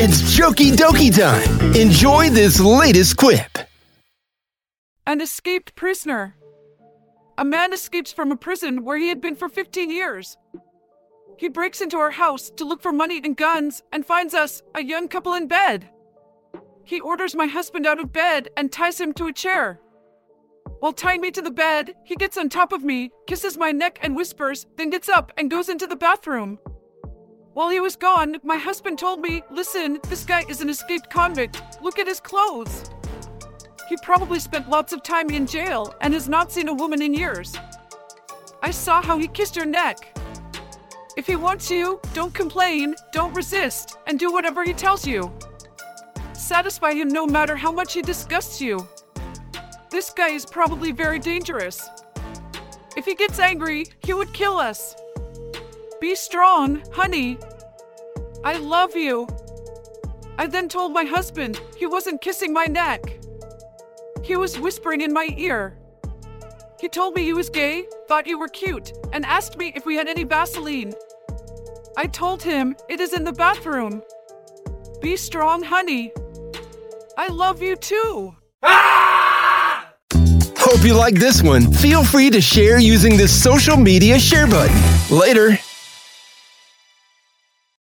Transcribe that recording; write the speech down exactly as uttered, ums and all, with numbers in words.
It's Jokey Dokey time. Enjoy this latest quip. An escaped prisoner. A man escapes from a prison where he had been for fifteen years. He breaks into our house to look for money and guns and finds us, a young couple, in bed. He orders my husband out of bed and ties him to a chair. While tying me to the bed, he gets on top of me, kisses my neck and whispers, then gets up and goes into the bathroom. While he was gone, my husband told me, "Listen, this guy is an escaped convict. Look at his clothes." He probably spent lots of time in jail and has not seen a woman in years. I saw how he kissed her neck. If he wants you, don't complain, don't resist, and do whatever he tells you. Satisfy him no matter how much he disgusts you. This guy is probably very dangerous. If he gets angry, he would kill us. Be strong, honey. I love you. I then told my husband he wasn't kissing my neck. He was whispering in my ear. He told me he was gay, thought you were cute, and asked me if we had any Vaseline. I told him it is in the bathroom. Be strong, honey. I love you too. Hope you like this one. Feel free to share using the social media share button. Later.